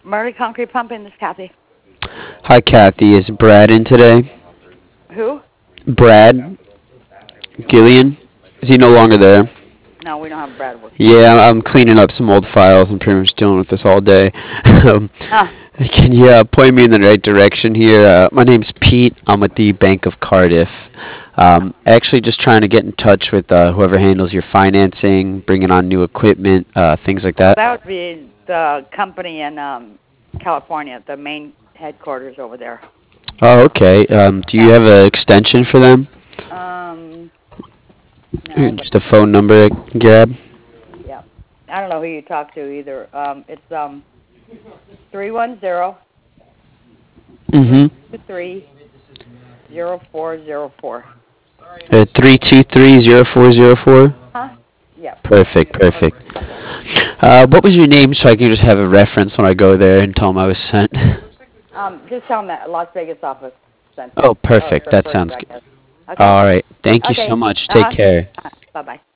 Murray Concrete Pumping, this is Kathy. Hi, Kathy. Is Brad in today? Who? Brad Gillian? Is he no longer there? No, we don't have Brad working here. Yeah, I'm cleaning up some old files. I'm pretty much dealing with this all day. um, Ah, can you point me in the right direction here? My name's Pete. I'm with the Bank of Cardiff. Actually, just trying to get in touch with whoever handles your financing, bringing on new equipment, things like that. that would be the company in California, the main headquarters over there. Oh, okay. Do you Yeah. have an extension for them? Um, no, but Just a phone number I can grab? yeah. I don't know who you talk to either. It's 310 Mm-hmm. 0404. 3230404. Huh? Yep. Perfect, perfect. What was your name so I can just have a reference when I go there and tell them I was sent? Just tell them that Las Vegas office sent you. Oh, Or perfect. That referred you, sounds I good. guess. Okay? All right. Thank you so Okay. much. Take Uh-huh. care. Bye-bye.